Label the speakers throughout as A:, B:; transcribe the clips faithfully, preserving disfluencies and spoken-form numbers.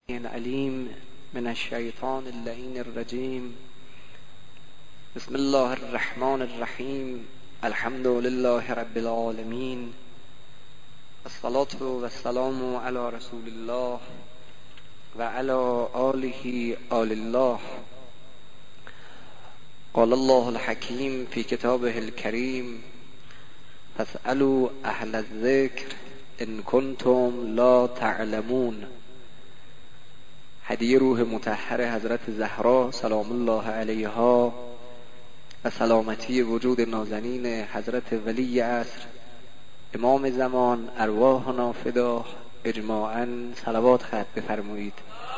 A: علیم من الشیطان اللعین الرجیم. بسم الله الرحمن الرحیم. الحمد لله رب العالمین. الصلاة و السلام علی رسول الله و علی آله آل الله. قال الله الحکیم فی کتابه الکریم: فاسألوا اهل الذکر ان کنتم لا تعلمون. هدیه روح مطهر حضرت زهرا سلام الله علیها و سلامتی وجود نازنین حضرت ولی عصر امام زمان ارواحنا فدا اجماعاً صلوات ختم بفرمایید.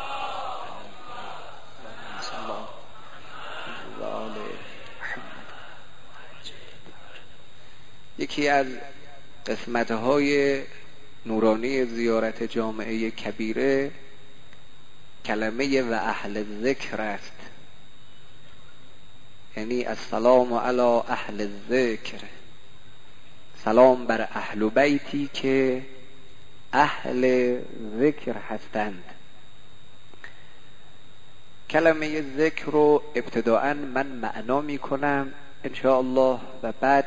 A: یکی از قسمت‌های نورانی زیارت جامعه کبیره کلمه و اهل ذکر است، یعنی السلام علی اهل ذکر، سلام بر اهل بیتی که اهل ذکر هستند. کلمه ذکر رو ابتداءً من معنا می کنم انشاءالله و بعد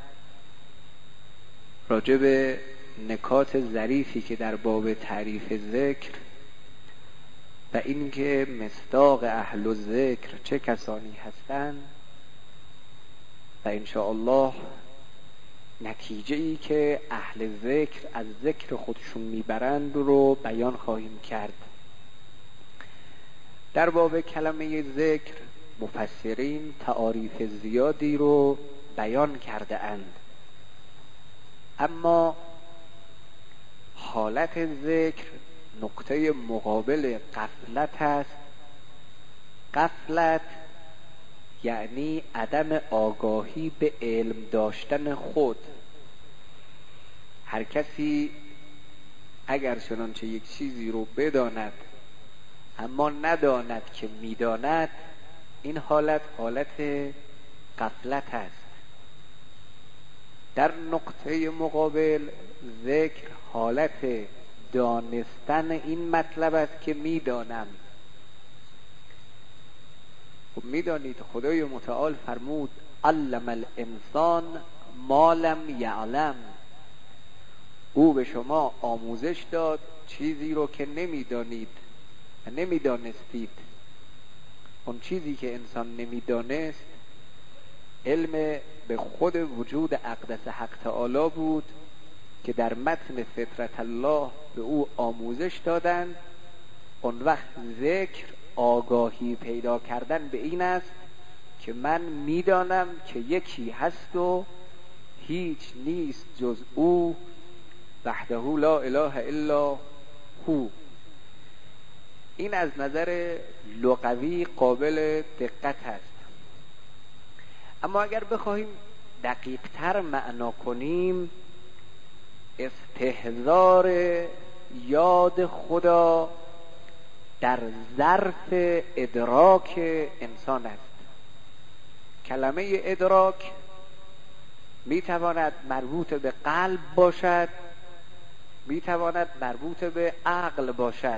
A: راجع به نکات ظریفی که در باب تعریف ذکر و اینکه مصداق اهل الذکر چه کسانی هستند و انشاءالله نتیجه ای که اهل ذکر از ذکر خودشون میبرند رو بیان خواهیم کرد. در باب کلمه ذکر مفسرین تعاریف زیادی رو بیان کرده اند، اما حالت ذکر نقطه مقابل غفلت است. غفلت یعنی عدم آگاهی به علم داشتن خود. هر کسی اگر چنانچه یک چیزی رو بداند اما نداند که میداند، این حالت حالت غفلت است. در نقطه مقابل ذکر حالت دانستن این مطلب است که میدانم. خب میدانید خدای متعال فرمود علم الانسان ما لم یعلم. او به شما آموزش داد چیزی رو که نمیدانید و نمیدانستید. اون چیزی که انسان نمیدانست علم به خود وجود اقدس حق تعالی بود که در متن فطرت الله به او آموزش دادند. اون وقت ذکر آگاهی پیدا کردن به این است که من میدانم که یکی هست و هیچ نیست جز او، وحده لا اله الا هو. این از نظر لغوی قابل دقت است، اما اگر بخواهیم دقیق تر معنا کنیم، استحضار یاد خدا در ظرف ادراک انسان است. کلمه ادراک میتواند مربوط به قلب باشد، میتواند مربوط به عقل باشد.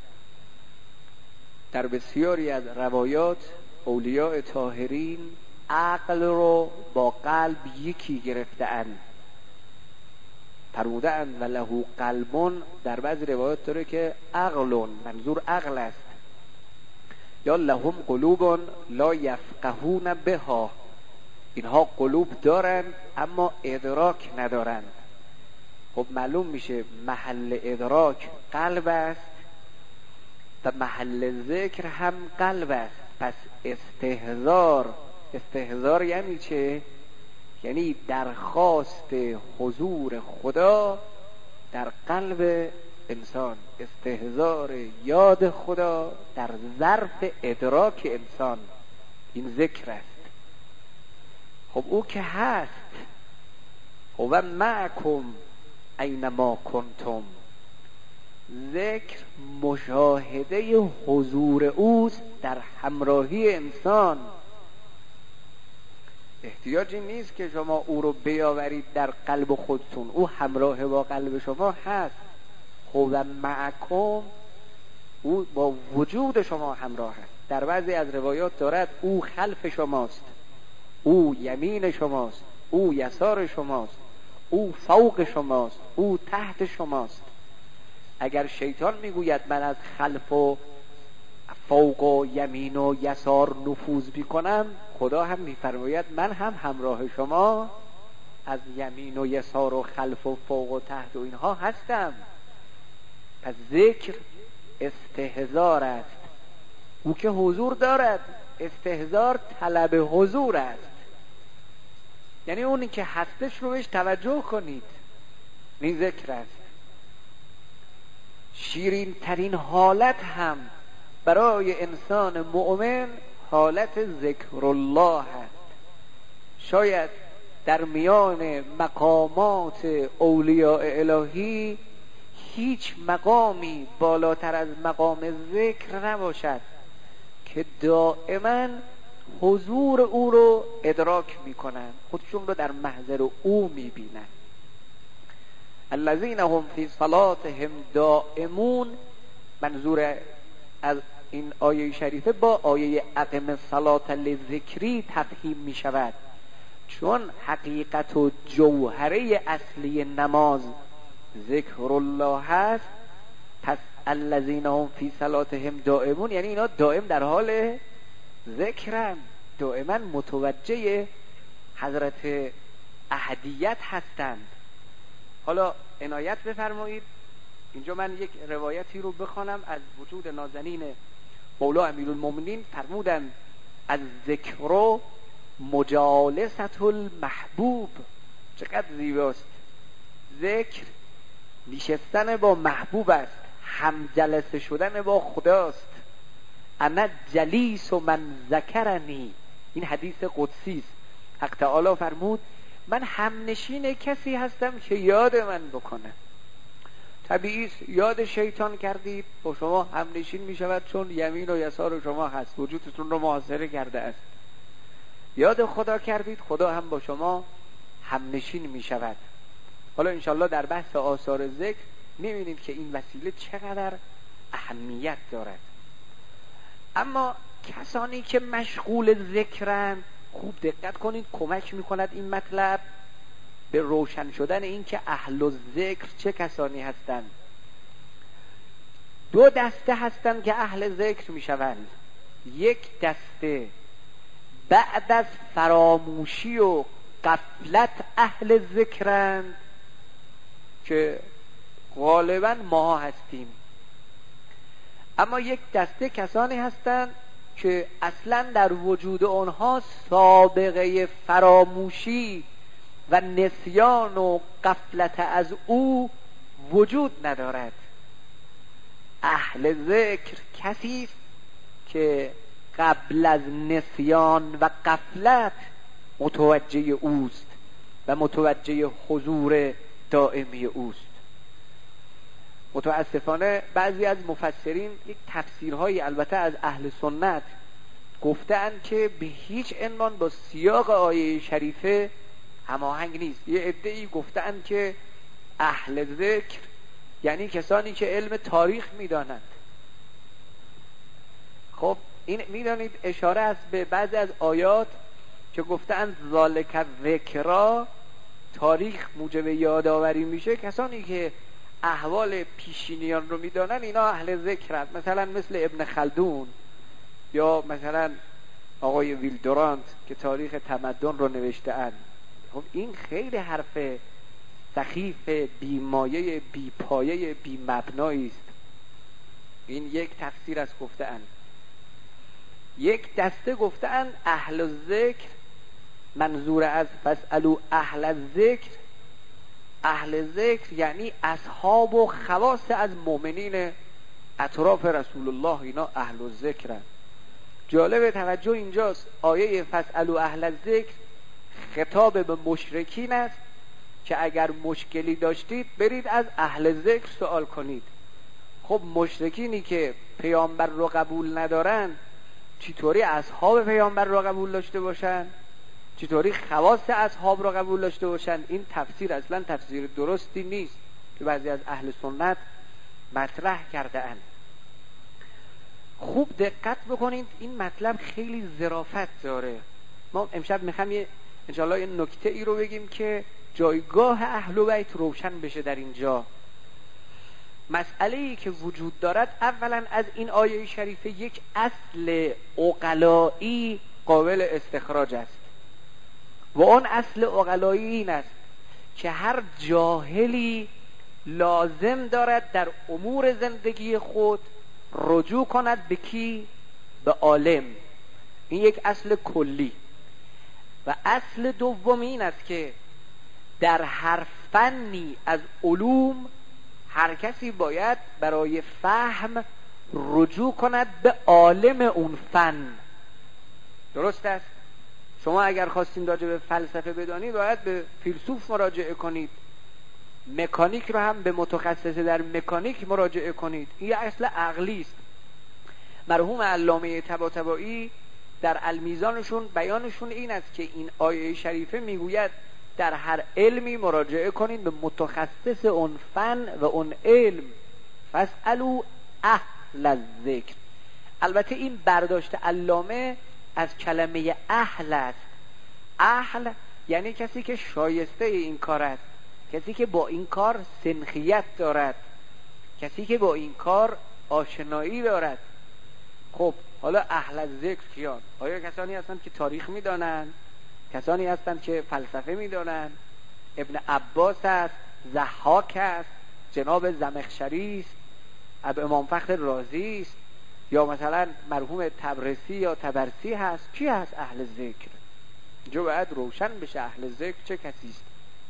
A: در بسیاری از روایات اولیاء طاهرین عقل رو با قلب یکی گرفته‌اند. فرموده‌اند و له قلبون، در بعضی روایات داره که عقلون، منظور عقل است. یا لهم قلوبون لا یفقهون بها، اینها قلوب دارند اما ادراک ندارند. خب معلوم میشه محل ادراک قلب است و محل ذکر هم قلب است. پس استحضار استحضار یعنی چه؟ یعنی درخواست حضور خدا در قلب انسان، استحضار یاد خدا در ظرف ادراک انسان، این ذکر است. خب او که هست هو معکم اینما کنتم، ذکر مشاهده حضور اوست در همراهی انسان. احتیاجی نیست که شما او رو بیاورید در قلب خودتون، او همراه با قلب شما هست. هو معکم او با وجود شما همراه است. در بعضی از روایات دارد او خلف شماست، او یمین شماست، او یسار شماست، او فوق شماست، او تحت شماست. اگر شیطان میگوید من از خلف و فوق و یمین و یسار نفوذ میکنم، خدا هم میفرماید من هم همراه شما از یمین و یسار و خلف و فوق و تحت و اینها هستم. پس ذکر استحضار است. او که حضور دارد، استحضار طلب حضور است. یعنی اونی که هستش رو بهش توجه کنید، این ذکر است. شیرین ترین حالت هم برای انسان مؤمن حالت ذکر الله است. شاید در میان مقامات اولیاء الهی هیچ مقامی بالاتر از مقام ذکر نباشد که دائما حضور او رو ادراک میکنن، خودشون رو در محضر او میبینن. الذین هم فی صلاتهم دائمون، منظور از این آیه شریفه با آیه اقم الصلاة لذکری تفهیم میشود، چون حقیقت و جوهره اصلی نماز ذکر الله هست. پس الذین هم فی صلاتهم دائمون یعنی اینا دائم در حال ذکرن، دائما متوجه حضرت احدیت هستند. حالا عنایت بفرمایید، اینجا من یک روایتی رو بخوانم از وجود نازنین مولا امیرالمومنین. فرمودند از ذکر مجالست المحبوب. چقدر زیباست! ذکر نشستن با محبوب است، هم جلسه شدن با خداست. انا جلیس و من ذکرنی، این حدیث قدسی است. حق تعالی فرمود من همنشین کسی هستم که یاد من بکنه. طبیعی یاد شیطان کردید با شما همنشین می شود، چون یمین و یسار شما هست، وجودتون رو محاصره کرده است. یاد خدا کردید، خدا هم با شما همنشین می شود. حالا انشالله در بحث آثار ذکر می‌بینید که این وسیله چقدر اهمیت دارد. اما کسانی که مشغول ذکرند، خوب دقت کنید، کمک می‌کند این مطلب به روشن شدن این که اهل الذکر چه کسانی هستند. دو دسته هستند که اهل ذکر میشوند. یک دسته بعد از فراموشی و غفلت اهل ذکرند که غالبا ما هستیم. اما یک دسته کسانی هستند که اصلا در وجود آنها سابقه فراموشی و نسیان و غفلت از او وجود ندارد. اهل ذکر کسی است که قبل از نسیان و غفلت متوجه اوست و متوجه حضور دائمی اوست. متاسفانه بعضی از مفسرین یک تفسیرهایی البته از اهل سنت گفتند که به هیچ عنوان با سیاق آیه شریفه هماهنگ نیست. یه عده‌ای گفتند که اهل ذکر یعنی کسانی که علم تاریخ میدانند. خب این میدانید اشاره است به بعضی از آیات که گفتند ذالک ذکرا، تاریخ موجب یادآوری میشه. کسانی که احوال پیشینیان رو میدانن اینا اهل ذکرند، مثلا مثل ابن خلدون یا مثلا آقای ویلدورانت که تاریخ تمدن رو نوشته اند. خب این خیلی حرف سخیف، بیمایه، بیپایه، بی مبنایی است. این یک تفسیر از گفته اند. یک دسته گفته اند اهل ذکر منظور از فاسألوا اهل الذکر، اهل ذکر یعنی اصحاب و خواص از مؤمنین اطراف رسول الله، اینا اهل الذکرند. جالب توجه اینجاست، آیه فاسألوا اهل الذکر خطاب به مشرکین است که اگر مشکلی داشتید برید از اهل ذکر سوال کنید. خب مشرکینی که پیامبر رو قبول ندارن چطوری اصحاب پیامبر رو قبول داشته باشن؟ چطوری خواص اصحاب رو قبول داشته باشن؟ این تفسیر اصلا تفسیر درستی نیست که بعضی از اهل سنت مطرح کرده اند. خوب دقت بکنید، این مطلب خیلی ظرافت داره. ما امشب میخوام یه انشاءالله یه نکته ای رو بگیم که جایگاه اهل بیت روشن بشه در اینجا. مسئله ای که وجود دارد، اولا از این آیه شریفه یک اصل عقلایی قابل استخراج است و اون اصل عقلایی این است که هر جاهلی لازم دارد در امور زندگی خود رجوع کند به کی؟ به عالم. این یک اصل کلی. و اصل دوم این است که در هر فنی از علوم هر کسی باید برای فهم رجوع کند به عالم اون فن. درست است؟ شما اگر خواستیم راجع به فلسفه بدانید باید به فیلسوف مراجعه کنید، مکانیک رو هم به متخصص در مکانیک مراجعه کنید. این اصل عقلی است. مرحوم علامه طباطبایی در المیزانشون بیانشون این است که این آیه شریفه میگوید در هر علمی مراجعه کنید به متخصص اون فن و اون علم. فاسألوا اهل الذکر. البته این برداشت علامه از کلمه اهل است. اهل یعنی کسی که شایسته این کار است، کسی که با این کار سنخیت دارد، کسی که با این کار آشنایی دارد. خب حالا اهل الذکر کیان؟ آیا کسانی هستند که تاریخ میدانند؟ کسانی هستند که فلسفه میدانند؟ ابن عباس است، ضحاک است، جناب زمخشری است، اب امام فخر رازی است، یا مثلا مرحوم تبرسی یا تبرسی هست؟ کی هست اهل ذکر؟ جو باید روشن بشه اهل ذکر چه کسی است.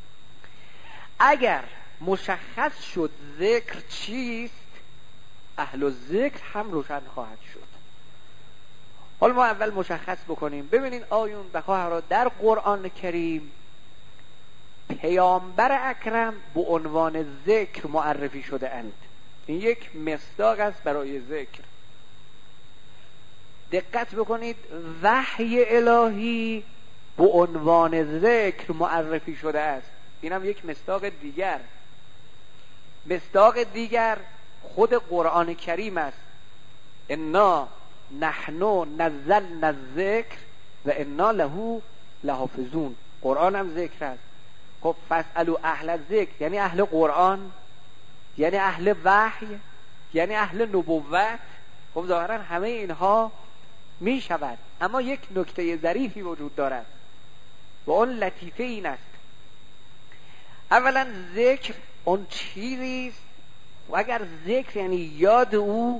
A: اگر مشخص شد ذکر چیست، اهل ذکر هم روشن خواهد شد. حالا ما اول مشخص بکنیم. ببینین آیون بخواه را در قرآن کریم پیامبر اکرم به عنوان ذکر معرفی شده اند. این یک مصداق است برای ذکر. دقت بکنید، وحی الهی به عنوان ذکر معرفی شده است. این هم یک مصداق دیگر. مصداق دیگر خود قرآن کریم است. انا نحن نزلنا الذکر و انا له لحافظون. قرآن هم ذکر است. خب فاسألوا اهل الذکر یعنی اهل قرآن، یعنی اهل وحی، یعنی اهل نبوت. خب ظاهرا همه اینها می شود. اما یک نکته ظریفی وجود دارد و اون لطیفه این است. اولا ذکر اون چیزی است و اگر ذکر یعنی یاد او،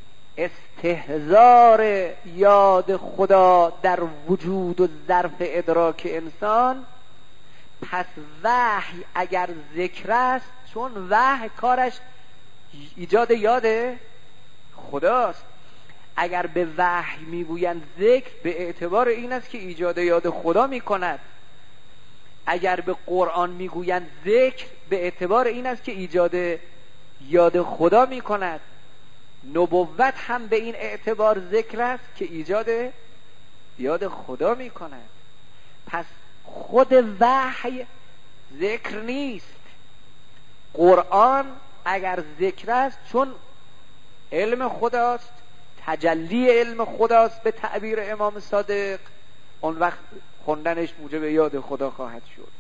A: استحضار یاد خدا در وجود و ظرف ادراک انسان، پس وحی اگر ذکر است، چون وحی کارش ایجاد یاد خداست، اگر به وحی میگویند ذکر به اعتبار این است که ایجاد یاد خدا میکند. اگر به قرآن میگویند ذکر به اعتبار این است که ایجاد یاد خدا میکند. نبوت هم به این اعتبار ذکر است که ایجاد یاد خدا میکند. پس خود وحی ذکر نیست. قرآن اگر ذکر است چون علم خداست، تجلی علم خداست به تعبیر امام صادق، اون وقت خوندنش موجب یاد خدا خواهد شد.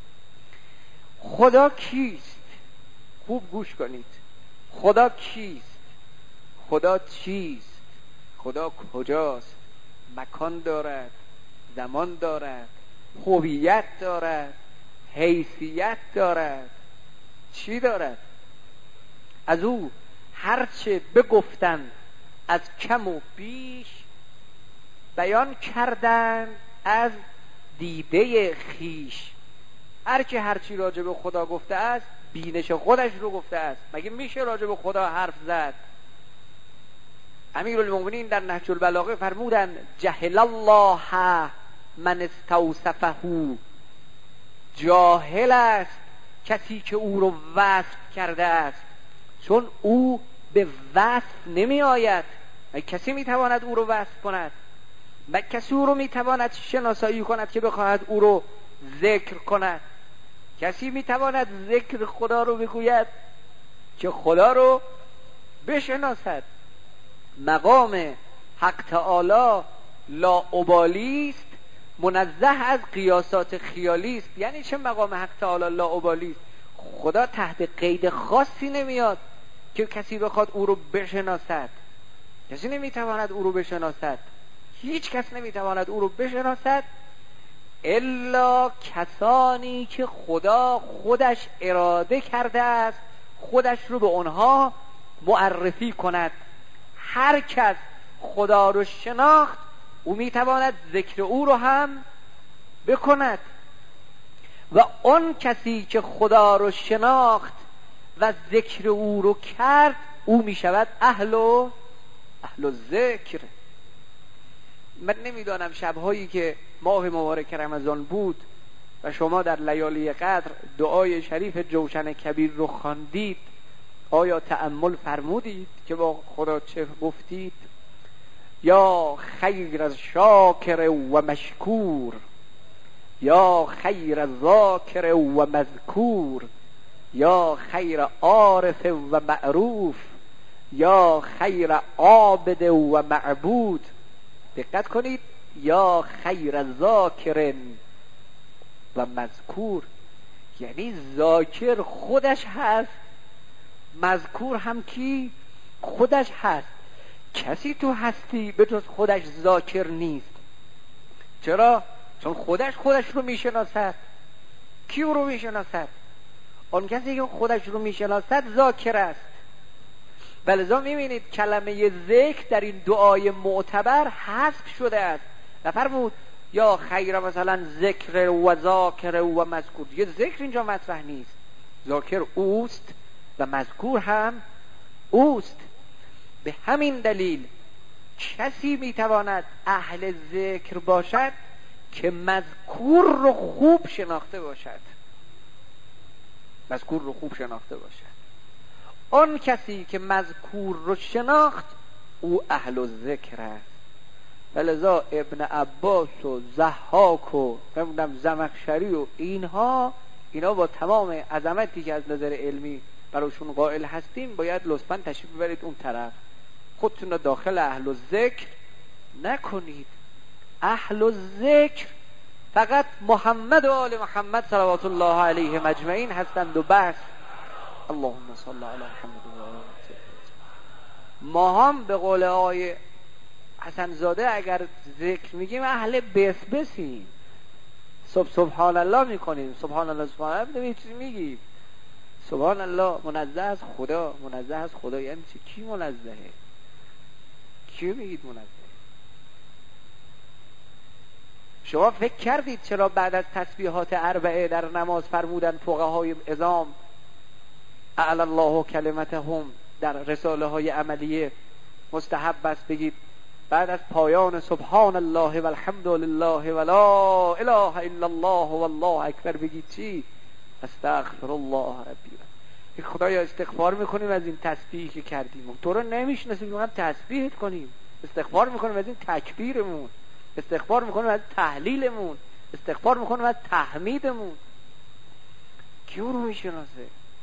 A: خدا کیست؟ خوب گوش کنید. خدا کیست؟ خدا چیست؟ خدا کجاست؟ مکان دارد، زمان دارد، هویت دارد، حیثیت دارد، چی دارد؟ از او هرچه بگفتن از کم و بیش بیان کردن از دیده خیش. هرچه هرچی راجع به خدا گفته است بینش خودش رو گفته است. مگه میشه راجع به خدا حرف زد؟ امیرالمومنین در نهج البلاغه فرمودن جهل الله من استوصفه. جاهل است کسی که او رو وصف کرده است، چون او به وصف نمی آید. کسی می تواند او رو وصف کند؟ و کسی او رو می تواند شناسایی کند که بخواهد او رو ذکر کند؟ کسی می تواند ذکر خدا رو بگوید که خدا رو بشناسد؟ مقام حق تعالی لاابالی است، منزه از قیاسات خیالی است. یعنی چه مقام حق تعالی لاابالی است؟ خدا تحت قید خاصی نمیاد که کسی بخواد او رو بشناسد. کسی نمیتواند او رو بشناسد، هیچ کس نمیتواند او رو بشناسد الا کسانی که خدا خودش اراده کرده است خودش رو به آنها معرفی کند. هر کس خدا رو شناخت او میتواند ذکر او رو هم بکند و اون کسی که خدا رو شناخت و ذکر او رو کرد او میشود اهل و اهل و ذکر. من نمیدانم شبهایی که ماه مبارک رمضان بود و شما در لیالی قدر دعای شریف جوشن کبیر رو خواندید، آیا تأمل فرمودید که با خدا چه گفتید؟ یا خیر از شاکر و مشکور، یا خیر از ذاکر و مذکور، یا خیر عارف و معروف، یا خیر عابد و معبود. دقت کنید، یا خیر ذاکر و مذکور، یعنی ذاکر خودش هست، مذکور هم کی؟ خودش هست. کسی تو هستی به جز خودش ذاکر نیست. چرا؟ چون خودش خودش رو میشناسد. کی رو میشناسد؟ اون کسی که خودش رو میشناسد ذاکر است. بلذا میبینید کلمه ذکر در این دعای معتبر حذف شده است. نفرمود یا خیر مثلا ذکر و ذاکر و مذکور. یه ذکر اینجا مطرح نیست. ذاکر اوست و مذکور هم اوست. به همین دلیل کسی میتواند اهل ذکر باشد که مذکور رو خوب شناخته باشد. مذکور رو خوب شناخته باشد. آن کسی که مذکور رو شناخت او اهل ذکر است. ولذا ابن عباس و ضحاک و نمیدونم زمخشری و اینها اینا با تمام عظمتی که از نظر علمی براشون قائل هستیم باید لطفاً تشریف ببرید اون طرف. خودتون رو داخل اهل ذکر نکنید. اهل ذکر فقط محمد و آل محمد صلوات الله علیه مجمعین هستند و بس. اللهم صل علی محمد و آل ما هم به قول آقای حسن زاده اگر ذکر میگیم اهل بس بسیم. صبح سبحان الله میکنیم، سبحان الله سبحان الله نمی چیزی میگیم. سبحان الله منزه از خدا. منزه از خدا یعنی چی؟ کی منزهه؟ کی میگید منزه؟ شما فکر کردید چرا بعد از تسبیحات اربعه در نماز فرمودن فقهای عظام اعلی الله کلمتهم در رساله های عملیه مستحب است بگید بعد از پایان سبحان الله و الحمد لله و لا اله الا الله و الله اکبر بگید چی؟ استغفر الله ربی. خدایا استغفار میکنیم از این تسبیحی که کردیم. تو رو نمیشناسیم، میگم تسبیحت کنیم. استغفار میکنیم از این تکبیرمون، استغفار میکنیم از تحلیلمون، استغفار میکنیم از تحمیدمون. کی او رو میشناسه؟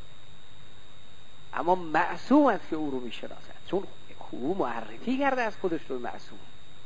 A: اما معصوم است که او رو میشناسه، چون او معرفی کرده از خودش رو معصوم.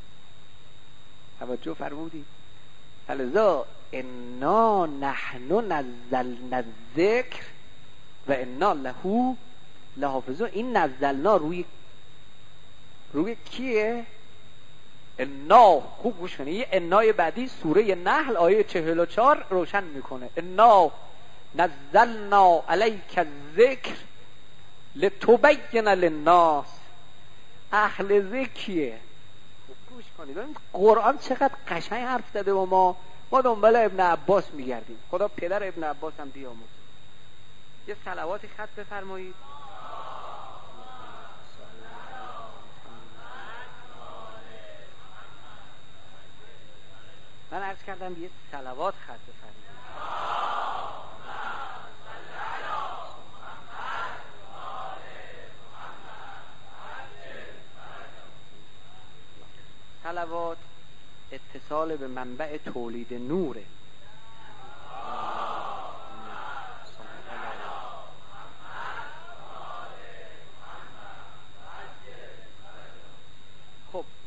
A: توجه فرمودید؟ فلذا انا نحن نزلنا الذکر و انا له لحافظون. این نزلنا روی روی کیه؟ انا. خوب گوش کنید، یه انای بعدی سوره نحل آیه چهل و چهار روشن میکنه. انا نزلنا علیک الذکر لتبین للناس. اهل ذکریه. گوش کنید قرآن چقدر قشنگ حرف زده و ما ما دنبال ابن عباس میگردیم. خدا پدر ابن عباس هم بیاموزه. یه صلوات خط بفرمایید. من عرض کردم یه صلوات خط بفرمایید. صلوات اتصال به منبع تولید نوره.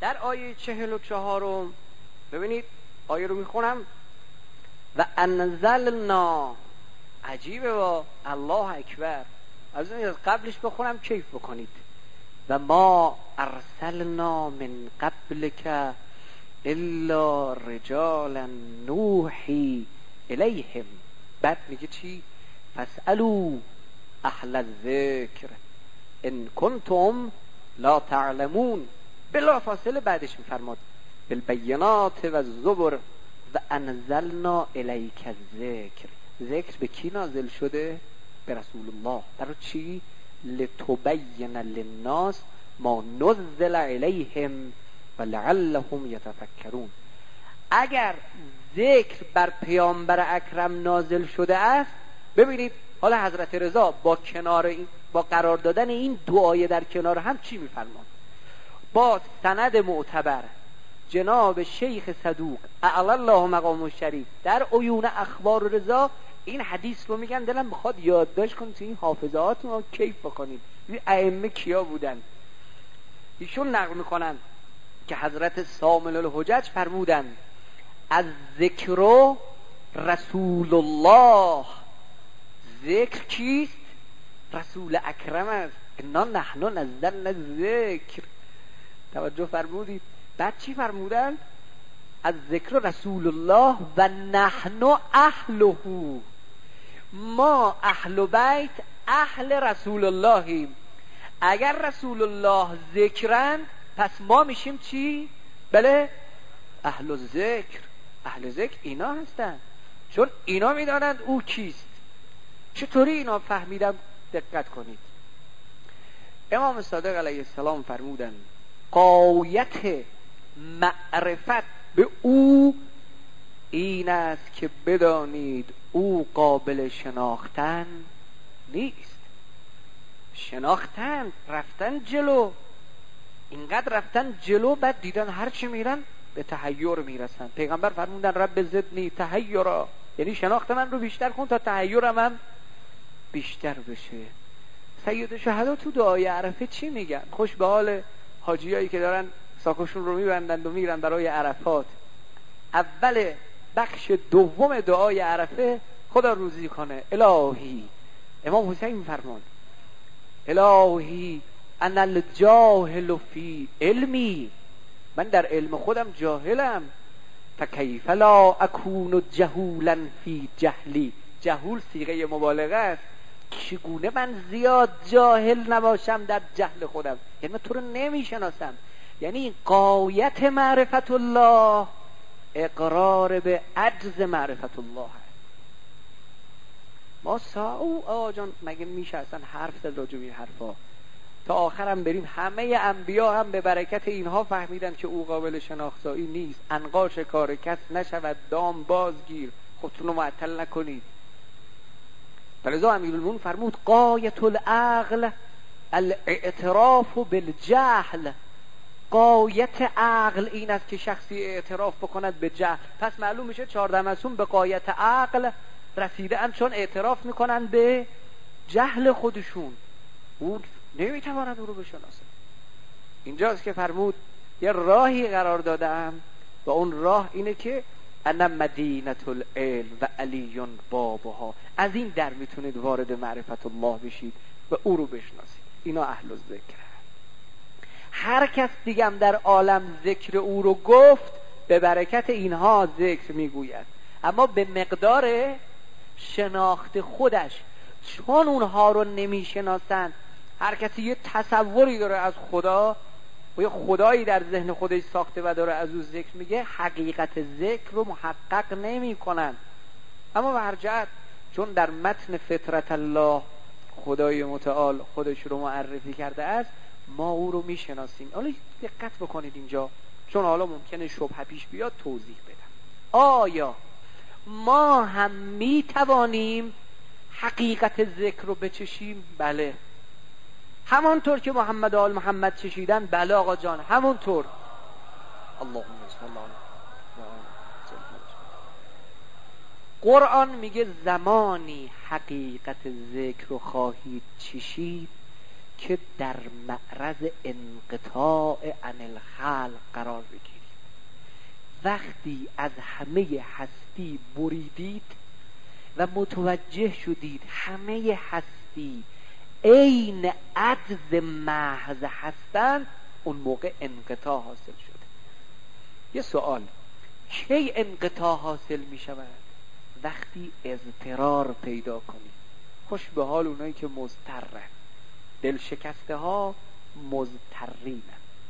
B: در آیه چهل و چهارم ببینید آیه رو میخونم. و انزلنا، عجیبه با الله اکبر، از این از قبلش بخونم کیف بکنید. و ما ارسلنا من قبلک الا رجالا نوحی الیهم. بعد میگه چی؟ فاسألوا اهل الذکر ان کنتم لا تعلمون. بلا فاصله بعدش میفرماد بالبینات و الزبر و انزلنا الیک الذکر. ذکر به کی نازل شده؟ به رسول الله. برای چی؟ لتبین للناس ما نزل الیهم و لعلهم یتفکرون. اگر ذکر بر پیامبر اکرم نازل شده است، ببینید حالا حضرت رضا با کنار این، با قرار دادن این دو آیه در کنار هم چی میفرمان؟ با سند معتبر جناب شیخ صدوق اعلی الله مقام الشریف در عیون اخبار رضا این حدیث رو میگن. دلم بخواد یادداشت کنید تو این حافظه‌هاتون رو کیف بکنید. این ائمه کیا بودن؟ ایشون نقل میکنن که حضرت سامل الحجج فرمودن از ذکر رسول الله. ذکر کیست؟ رسول اکرم است. انا نحن نزلنا الذکر. توجه فرمودید؟ بعد چی فرمودن؟ از ذکر رسول الله و نحن اهله. ما اهل بیت اهل رسول اللهیم. اگر رسول الله ذکرن پس ما میشیم چی؟ بله اهل ذکر. اهل ذکر اینا هستن، چون اینا میدانند او کیست. چطوری اینا فهمیدم؟ دقت کنید. امام صادق علیه السلام فرمودن غایت معرفت به او این است که بدانید او قابل شناختن نیست. شناختن، رفتن جلو، اینقدر رفتن جلو، بعد دیدن هرچی میرن به تحیر میرسن. پیغمبر فرمودن رب زدنی تحیرا، یعنی شناخت من رو بیشتر کن تا تحیرم هم بیشتر بشه. سید شهدا تو دعای عرفه چی میگن؟ خوش به حال حاجیایی که دارن ساکوشون رو میبندند و میرن برای عرفات. اول بخش دوم دعای عرفه خدا روزی کنه الهی، امام حسین میفرمان الهی انا الجاهل فی علمی، من در علم خودم جاهلم. فکیف لا اکون جهولا فی جهلی. جهول صیغه مبالغه است. چگونه من زیاد جاهل نباشم در جهل خودم؟ یعنی من تو رو نمیشناسم. یعنی غایت معرفت الله اقرار به عجز معرفت الله هست. ما ساو آقا جان مگه میشه اصلا حرف زد راجع به این حرفا؟ تا آخرم بریم. همه انبیا هم به برکت اینها فهمیدن که او قابل شناختایی نیست. عنقا شکار کس نشود دام بازگیر. خودتون رو معطل نکنید. فلذا امیرالمومنین فرمود غایت العقل الاعتراف بالجهل. غایت عقل این است که شخصی اعتراف بکند به جهل. پس معلوم میشه چهارده معصوم به غایت عقل رسیده اند چون اعتراف میکنند به جهل خودشون. اون نمیتواند او رو بشناسه. اینجاست که فرمود یه راهی قرار دادم و اون راه اینه که انا مدینه العلم و علی بابها. از این در میتونید وارد معرفت الله بشید و او رو بشناسید. اینا اهل الذکر. هر کس دیگم در عالم ذکر او رو گفت به برکت اینها ذکر میگوید، اما به مقدار شناخت خودش. چون اونها رو نمیشناسن، هر کسی یه تصوری داره از خدا و یه خدایی در ذهن خودش ساخته و داره از او ذکر میگه، حقیقت ذکر رو محقق نمی کنن. اما به هر جهت چون در متن فطرت الله خدای متعال خودش رو معرفی کرده است، ما او رو میشناسیم. حالا دقت بکنید اینجا، چون حالا ممکنه شبهه پیش بیاد توضیح بدم. آیا ما هم میتوانیم حقیقت ذکر رو بچشیم؟ بله. همانطور که محمد آل محمد چشیدن؟ بله آقا جان همونطور. اللهم صل علی قرآن میگه زمانی حقیقت ذکر رو خواهید چشید که در معرض انقطاع عن الخلق قرار بگیرید. وقتی از همه هستی بریدید و متوجه شدید همه هستی عین عجز محض هستند، اون موقع انقطاع حاصل شده. یه سوال، کی انقطاع حاصل می شود؟ وقتی اضطرار پیدا کنید. خوش به حال اونایی که مضطرن، دل شکسته ها مضطرین.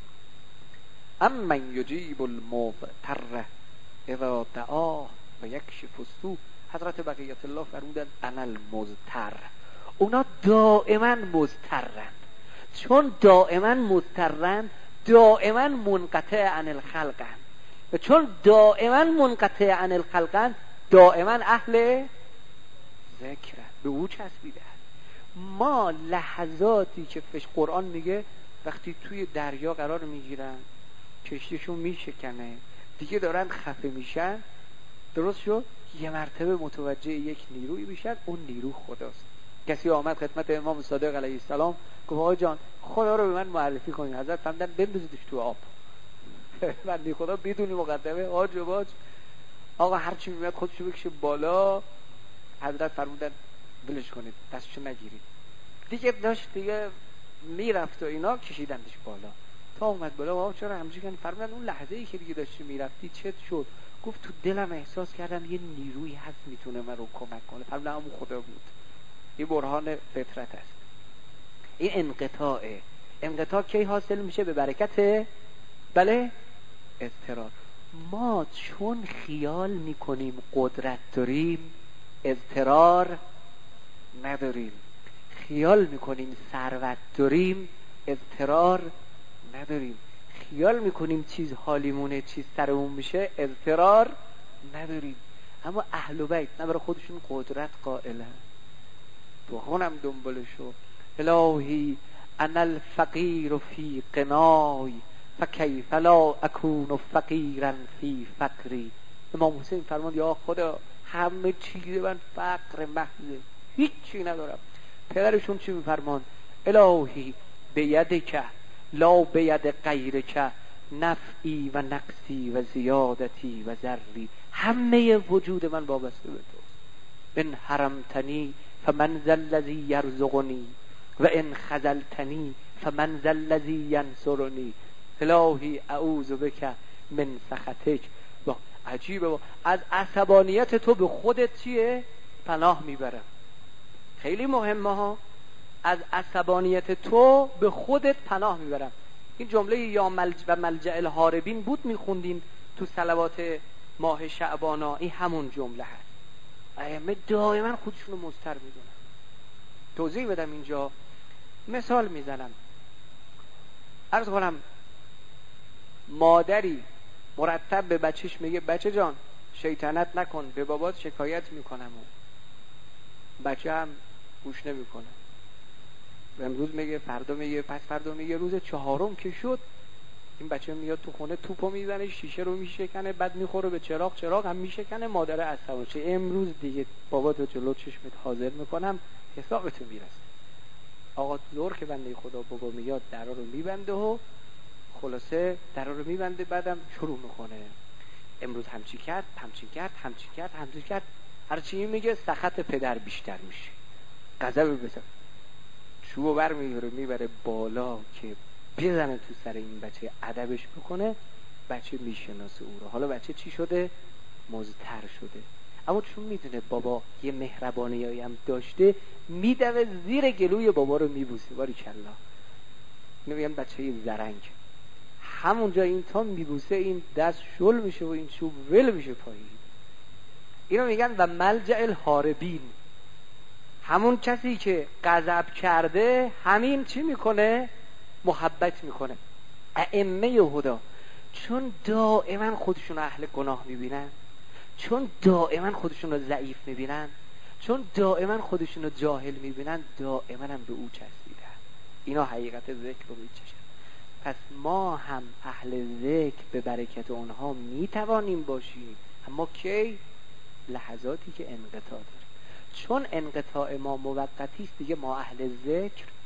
B: امن یجیب المضطر اذا دعاه و یکشف السوء. حضرت بقیت الله فرمودن انا المضطر. اونا دائما مضطرن، چون دائما مضطرن دائما منقطع عن الخلقن، و چون دائما منقطع عن الخلقن دائما اهل ذکرن، به او چسبیده. ما لحظاتی که فش قرآن میگه وقتی توی دریا قرار میگیرن کشتیشون میشکنه دیگه دارن خفه میشن، درست شد، یه مرتبه متوجه یک نیروی میشن، اون نیرو خداست. کسی آمد خدمت امام صادق علیه السلام گفت آقا جان خدا رو به من معرفی کنید. حضرت فرمودن بندازیدش تو آب. بنده خدا بدونی مقدمه آج و باج آقا هر چی میاد خودشو بکشه بالا. حضرت فرمودن ولش کنید، دستشو نگیرید. دیگه داشت دیگه میرفت و اینا، کشیدندش بالا. تا اومد بالا آقا چرا همینجوری کردی؟ فرمودن اون لحظه ای که دیگه داشتی میرفتی چت شد؟ گفت تو دلم احساس کردم یه نیرویی هست میتونه من رو کمک کنه. فرمودن همون خدا بود. این برهان فطرت است. این انقطاعه. انقطاع کی حاصل میشه؟ به برکت بله اضطرار. ما چون خیال میکنیم قدرت داریم اضطرار نداریم، خیال میکنیم ثروت داریم اضطرار نداریم، خیال میکنیم چیز حالیمونه چیز سرمون میشه اضطرار نداریم. اما اهل بیت نه برای خودشون قدرت قائلن، بخونم دنبالشو الهی انا الفقیر فی قنای فکیف لا اکون فقیرا فی فقری. امام حسین فرمود یا خدا همه چیز من فقر محضه، هیچی ندارم. پدرشون چی میفرمان؟ الهی بیدک لا بید غیرک نفعی و نقصی و زیادتی و ذری. همه وجود من وابسته به توست. ان حرمتنی فمن ذا الذی یرزقنی و ان خذلتنی فمن ذا الذی ینصرنی. الهی اعوذ بک من سخطک. عجیبه، از عصبانیت تو به خودت چیه؟ پناه میبرم. خیلی مهمه ها، از عصبانیت تو به خودت پناه میبرم. این جمله یا ملج و ملجأ الهاربین بود میخوندیم تو صلوات ماه شعبانا، این همون جمله هست. ائمه دائما خودشونو مضطر میدونن. توضیح بدم اینجا، مثال میزنم. عرض کنم مادری مرتب به بچهش میگه بچه جان شیطنت نکن، به بابات شکایت میکنم، و بچه هم گوش نمیکنه. امروز میگه، فردا میگه، پس فردا میگه، روز چهارم که شد این بچه میاد تو خونه توپو میزنه، شیشه رو میشکنه، بعد میخوره به چراغ، چراغ هم میشکنه. مادر عصبانی شه امروز دیگه بابا تو جلو چشمت حاضر میکنم حسابتو میرسه. آقا زور که بنده خدا بابا میاد درا رو میبنده و خلاصه درا رو میبنده، بعدم شروع میکنه امروز همچی کرد همچی کرد همچی کرد همچی کرد. هرچی میگه سخط پدر بیشتر میشه، غضب بزن چوبو بر میبره میبره بالا که بزنه تو سر این بچه، ادبش بکنه. بچه میشناسه او رو. حالا بچه چی شده؟ مضطر شده. اما چون میدونه بابا یه مهربانیایی هم داشته، میدوه زیر گلوی بابا رو میبوسه. باری کلا میگن بچه زرنگ. همونجا این تا میبوسه این دست شل میشه و این چوب ول میشه پایین. اینو میگن و ملجأ الهاربین. همون کسی که غضب کرده همین چی میکنه؟ محبت میکنه. ائمه هدا چون دائما خودشون اهل گناه میبینن، چون دائما خودشون رو ضعیف میبینن، چون دائما خودشون رو جاهل میبینن، دائما هم به او چسبیدن. اینا حقیقت ذکر رو میچشن. پس ما هم اهل ذکر به برکت اونها میتوانیم باشیم، اما کی؟ لحظاتی که انقطاع داره. چون انقطاع ما موقتی است دیگه ما اهل ذکر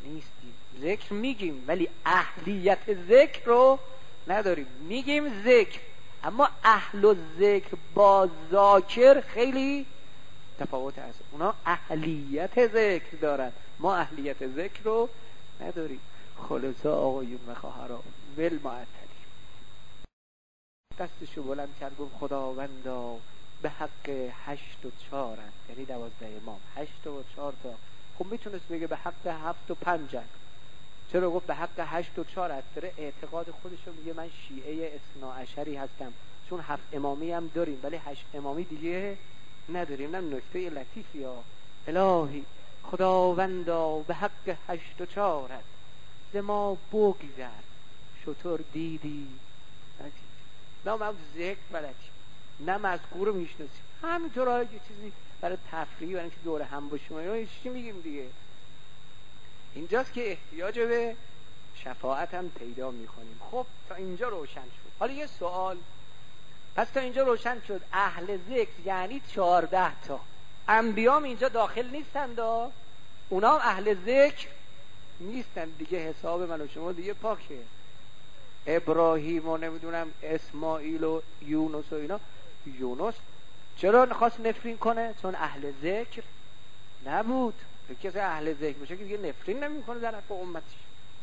B: نیستیم. ذکر میگیم ولی اهلیت ذکر رو نداریم. میگیم ذکر، اما اهل و ذکر با ذاکر خیلی تفاوت هست. اونا اهلیت ذکر دارن، ما اهلیت ذکر رو نداریم. خلاصا آقایون و خواهران ول معطلی دستشو بلند کرد گفت خداوندا به حق هشت و چهار هست، یعنی دوازده امام، هشت و چهار تا. خب میتونست بگه به حق هفت و پنج هست. چرا گفت به حق هشت و چهار هست؟ داره اعتقاد خودشو میگه من شیعه اثنا عشری هستم، چون هفت امامی هم داریم ولی هشت امامی دیگه نداریم. نه نکته لطیفی ها. الهی خداوندا به حق هشت و چهار هست، ز ما بگذر شطور دیدی ندید. نه من ذکر بلدیم، نه مذکور رو میشناسیم، همینطور ها یه چیزی برای تفریح، برای اینکه دوره هم باشیم یا چی میگیم دیگه. اینجاست که احتیاج به شفاعت هم پیدا میکنیم. خب تا اینجا روشن شد. حالا یه سوال، پس تا اینجا روشن شد اهل ذکر یعنی چهارده تا. انبیام اینجا داخل نیستند، اونا هم اهل ذکر نیستن دیگه. حساب من و شما دیگه پاکه. ابراهیم و نمیدونم اسماعیل و یونس و اینا. یونس چرا نخواست نفرین کنه؟ چون اهل ذکر نبود. کسی اهل ذکر باشه که دیگه نفرین نمیکنه در حق امتش.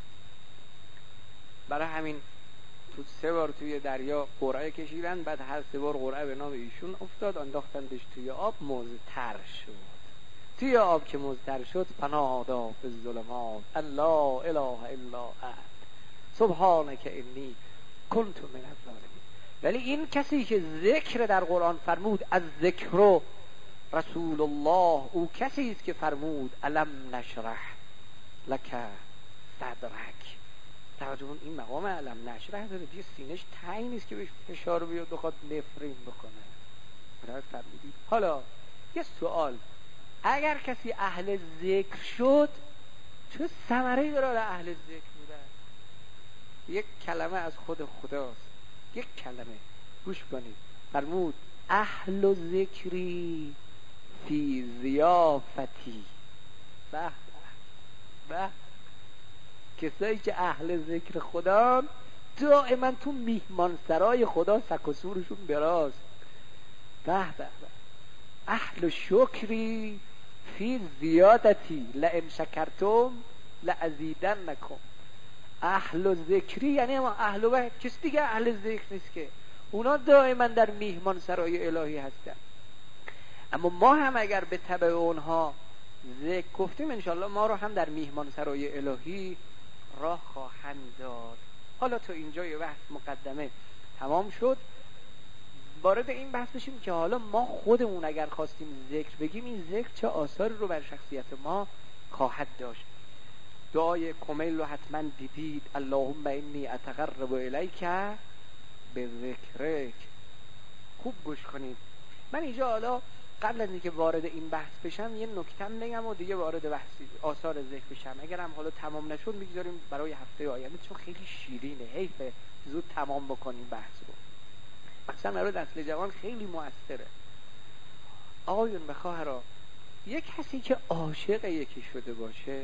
B: برای همین تو سه بار توی دریا قرعه کشیدن، بعد هر سه بار قرعه به نام ایشون افتاد، انداختندش توی آب، مضطر شد. توی آب که مضطر شد پناه داد به ظلمات الله اله الا انت سبحانک انی کنت من الظالمین. ولی این کسی که ذکر در قرآن فرمود از ذکر رسول الله، او کسی است که فرمود الم نشرح لک صدرک. توجه کن این مقام علم نشرح داره دیگه، سینش تنگ نیست که بهش فشار بیاد بخواد نفرین بکنه. برای فرمودید. حالا یه سوال، اگر کسی اهل ذکر شد چه ثمره‌ای داره اهل ذکر بودن؟ یک کلمه از خود خداست، یک کلمه. گوش کنید. فرمود اهل و ذکری فی ضیافتی. به به کسایی که اهل ذکر خدا دائما تو میهمان سرای خدا سک و سورشون براست. به به اهل شکری فی زیادتی لئن شکرتم لازیدنکم. اهل ذکری یعنی ما اهل و کسی دیگه اهل ذکر نیست که، اونا دائما در میهمان سرای الهی هستن. اما ما هم اگر به تبع اونها ذکر گفتیم انشالله ما رو هم در میهمان سرای الهی راه خواهند داد. حالا تا اینجا یه بحث مقدمه تمام شد. وارد این بحث بشیم که حالا ما خودمون اگر خواستیم ذکر بگیم این ذکر چه آثاری رو بر شخصیت ما خواهد داشت. دعای کمیل رو حتما دیدید. اللهم انی اتقرب الیک به ذکرک. خوب گوش کنید. من اینجا حالا قبل از اینکه وارد این بحث بشم یه نکتم بگم و دیگه وارد بحث آثار ذکر بشم. اگرم حالا تمام نشد میگذاریم برای هفته آینده، چون خیلی شیرینه، حیفه زود تمام بکنیم بحث رو. مثلا برای نسل جوان خیلی موثره. آقایون و خواهران، یک کسی که عاشق یکی شده باشه،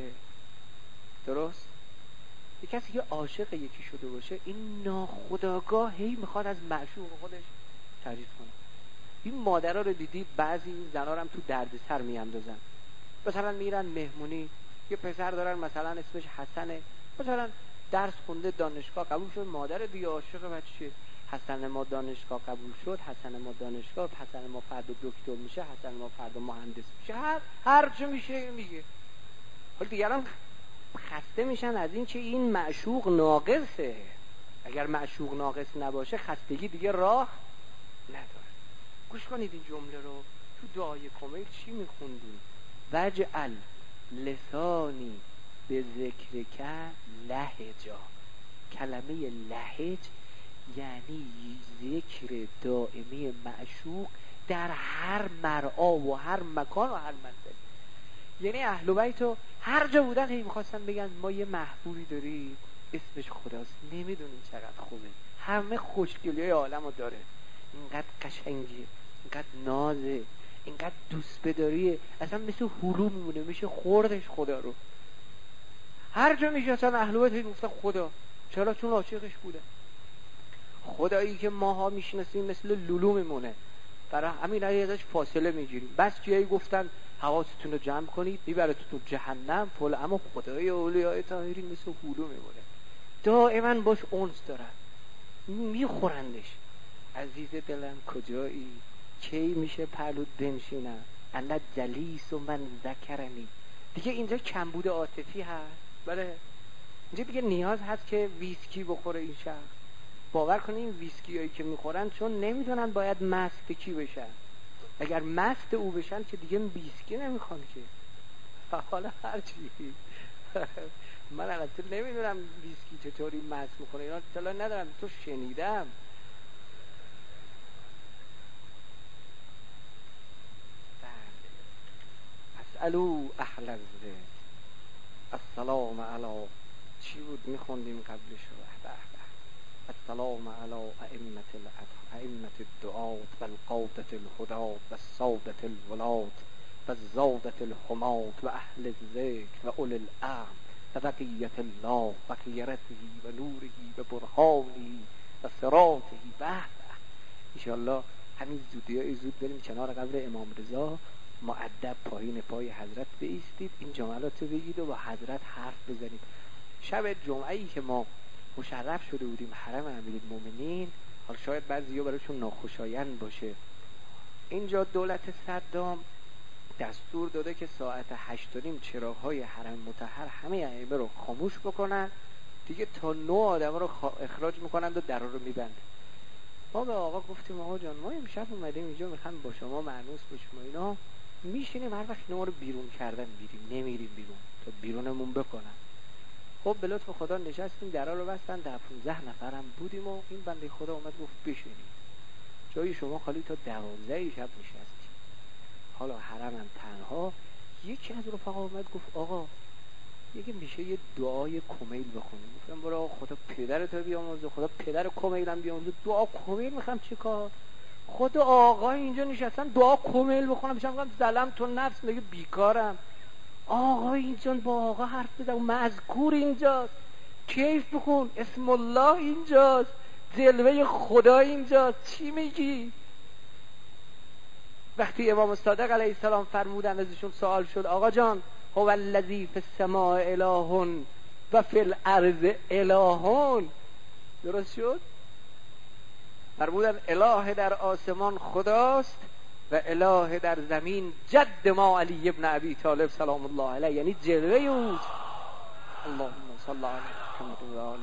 B: درست؟ یک کسی که عاشق یکی شده باشه این ناخودآگاه هی میخواد از معشوق خودش تعریف کنه. این مادرها رو دیدید بعضی زنا رو هم تو دردسر میاندازن. مثلا میرن مهمونی، یه پسر دارن مثلا اسمش حسنه، مثلا درس خونده دانشگاه قبول شد، مادر دیگه عاشق بچه حسن ما دانشگاه قبول شد، حسن ما دانشگاه، حسن ما فردا دکتر میشه، حسن ما فردا مهندس میشه، هر هر چه میشه میگه. حالا دیگران خسته میشن از این که این معشوق ناقصه. اگر معشوق ناقص نباشه خستگی دیگه راه نداره. گوش کنید این جمله رو. تو دعای کمیل چی میخوندیم؟ وجعل لسانی به ذکرک لهجا. کلمه لهج یعنی ذکر دائمی معشوق در هر مرعا و هر مکان و هر منزل. یعنی اهل بیت رو هر جا بودن هی میخواستن بگن ما یه محبوبی داریم اسمش خداست، نمیدونیم چقدر خوبه، همه خوشگلی های عالم رو داره، اینقدر قشنگیه، اینقدر نازه، اینقدر دوست بداریه، اصلا مثل هلو میمونه، میشه خوردش خدا رو. هر جا میشستن اهل بیت میگفتن خدا. چرا؟ چون عاشقش بوده. خدایی که ماها میشناسیم مثل لولو میمونه، برای همین ازش فاصله میگیریم. بس جایی گفتن حواستون رو جمع کنید میبرتون جهنم فل، اما خدای اولیاء طاهرین مثل هولو میمونه، دائما باش انس دارن، میخورندش. عزیز دلم کجایی؟ کی میشه پهلوت بنشینم؟ انا جلیس و من ذکرنی. دیگه اینجا کمبود عاطفی هست. بله اینجا دیگه نیاز هست که ویسکی بخوره این شخص. باور کنین ویسکی هایی که میخورن چون نمیدونن باید مست کی بشن، اگر مست او بشن که دیگه ویسکی نمیخوان که. حالا هرچی من البته نمیدونم ویسکی چطوری مست میخوره، اینا اطلاع ندارم، تو شنیدم. اسالو اهل الذکر السلام علی چی بود میخوندیم قبلش رو؟ السلام علی ائمة ائمة الدعاة والقادة الهداة والسادة الولاة والزادة الحماة وأهل الذکر وأولی الأمر وبقیة الله وخیرته ونوره وبرهانه وصراطه. به انشاءالله همین زودی زود بریم کنار قبر امام رضا، مؤدب پایین پای حضرت بایستید، این جملات رو بگید و با حضرت حرف بزنید. شب جمعه ای که ما مشرف شده بودیم حرم امیرالمومنین، حالا شاید بعضی‌ها برایشون ناخوشایند باشه، اینجا دولت صدام دستور داده که ساعت هشت و نیم چراغ‌های حرم مطهر همه ائمه رو خاموش بکنن دیگه، تا نه آدم رو اخراج میکنند و در رو میبندن. ما به آقا گفتیم آقا جان ما امشب اومدیم اینجا میخوایم با شما مأنوس بشیم و اینا، میشینیم هر وقت ما رو بیرون کردن میریم، نمیریم بیرون تا بیرونمون بکنن. خب به لطف خدا نشستیم، درا رو بستن، در پونزده نفرم بودیم و این بنده خدا اومد گفت بشینیم، جای شما خالی تا دوازده شب نشستیم. حالا حرمم تنها. یکی از رفقا اومد گفت آقا یکی میشه یه دعای کمیل بخونیم. گفتم برو خدا پدرت رو بیامرزه، خدا پدر کمیلم بیامرزه، دعا کمیل میخوام چیکار؟ خدا آقا اینجا نشستن دعا کمیل بخونم، میشم میگم ظلم تو نفس، میگه بیکارم. آقا اینجا با آقا حرف بزن، مذکور اینجاست، کیف بکن، اسم الله اینجاست، جلوه خدا اینجاست، چی میگی؟ وقتی امام صادق علیه السلام فرمودن، ازشون سوال شد آقا جان هو الذی فی السماء اله و فی الارض اله، درست شد؟ فرمودن اله در آسمان خداست و اله در زمین جد ما علی ابن ابی طالب سلام الله علیه، یعنی جلوه اوست. اللهم صل علی محمد و آله.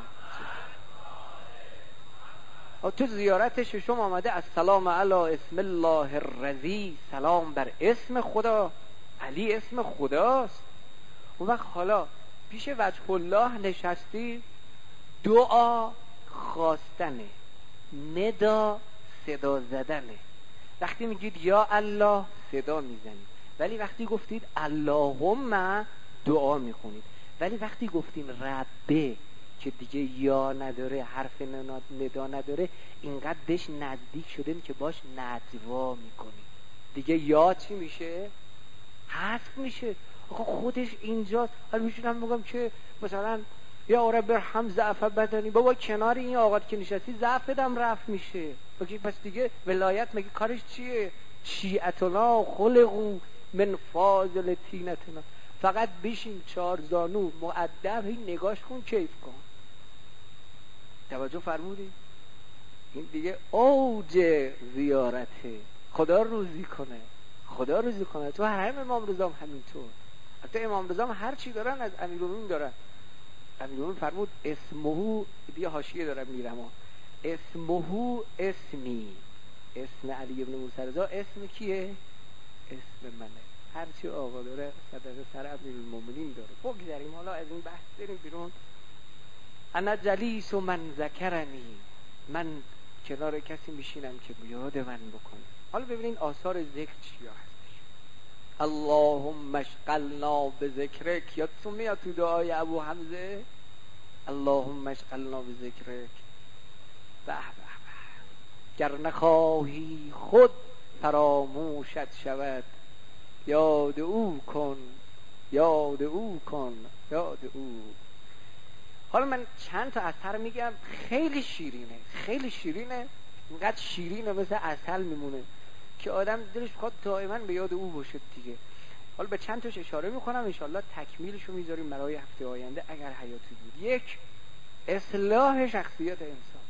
B: تو زیارت ششم آمده السلام علی اسم الله الرضی، سلام بر اسم خدا، علی اسم خداست. اون وقت حالا پیش وجه الله نشستی، دعا خواستنه، ندا صدا زدنه. وقتی میگید یا الله صدا میزنید، ولی وقتی گفتید اللهم دعا میخونید. ولی وقتی گفتین ربه که دیگه یا نداره، حرف ندا نداره، اینقدر بهش نزدیک شدیم که باش نجوا میکنید. دیگه یا چی میشه؟ حذف میشه. آقا خودش اینجاست. حالا میشونم بگم که مثلا یا رب ارحم ضعف بدنی، بابا کنار این آقا که نشستی ضعف بدم رفت میشه. بگی پس دیگه ولایت مگه کارش چیه؟ شیعتنا خلقو من فاضل تینتنا. فقط بشین چهار زانو مؤدب این نگاش کن، کیف کن. توجه فرمودی؟ این دیگه اوج زیارته. خدا روزی کنه، خدا روزی کنه. تو حرم امام رضا هم همینطور. حتی امام رضا هم هر چی دارن از امیرالمومنین دارن. امیرالمومنین فرمود اسمهو، دیگه حاشیه دارم میرم، اسمهو اسمی، اسم علی ابن موسی رضا اسم کیه؟ اسم منه. هر چی آقا داره صدقه سر امیرالمومنین داره. بگذاریم حالا از این بحث بریم بیرون. انا جلیس و من ذکرنی، من کنار کسی میشینم که یاد من بکنه. حالا ببینین آثار ذکر چیا هستش. اللهم اشغلنا بذکرک، یادتون میاد تو دعای ابو حمزه اللهم اشغلنا بذکرک. به به به، گر نخواهی خود فراموشت شود، یاد او کن، یاد او کن، یاد او. حالا من چند تا اثر میگم، خیلی شیرینه، خیلی شیرینه، اینقدر شیرینه مثل عسل میمونه که آدم دلش بخواد دائما به یاد او باشه دیگه. حالا به چند تاش اشاره میکنم، انشالله تکمیلشو میذاریم برای هفته آینده اگر حیاتی بود. یک، اصلاح شخصیت انسان.